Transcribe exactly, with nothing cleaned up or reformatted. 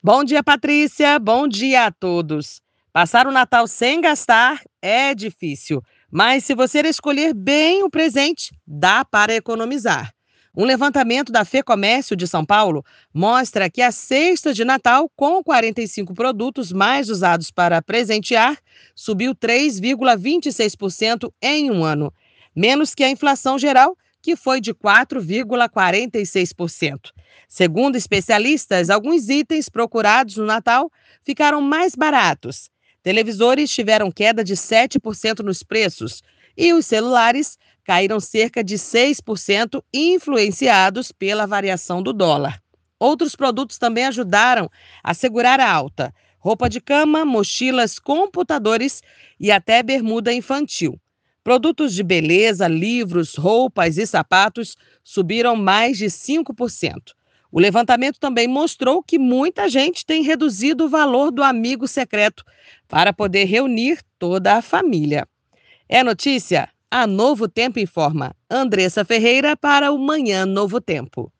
Bom dia, Patrícia. Bom dia a todos. Passar o Natal sem gastar é difícil, mas se você escolher bem o presente, dá para economizar. Um levantamento da FEComércio de São Paulo mostra que a cesta de Natal, com quarenta e cinco produtos mais usados para presentear, subiu três vírgula vinte e seis por cento em um ano, menos que a inflação geral, que foi de quatro vírgula quarenta e seis por cento. Segundo especialistas, alguns itens procurados no Natal ficaram mais baratos. Televisores tiveram queda de sete por cento nos preços e os celulares caíram cerca de seis por cento, influenciados pela variação do dólar. Outros produtos também ajudaram a segurar a alta: roupa de cama, mochilas, computadores e até bermuda infantil. Produtos de beleza, livros, roupas e sapatos subiram mais de cinco por cento. O levantamento também mostrou que muita gente tem reduzido o valor do amigo secreto para poder reunir toda a família. É notícia? A Novo Tempo informa. Andressa Ferreira para o Manhã Novo Tempo.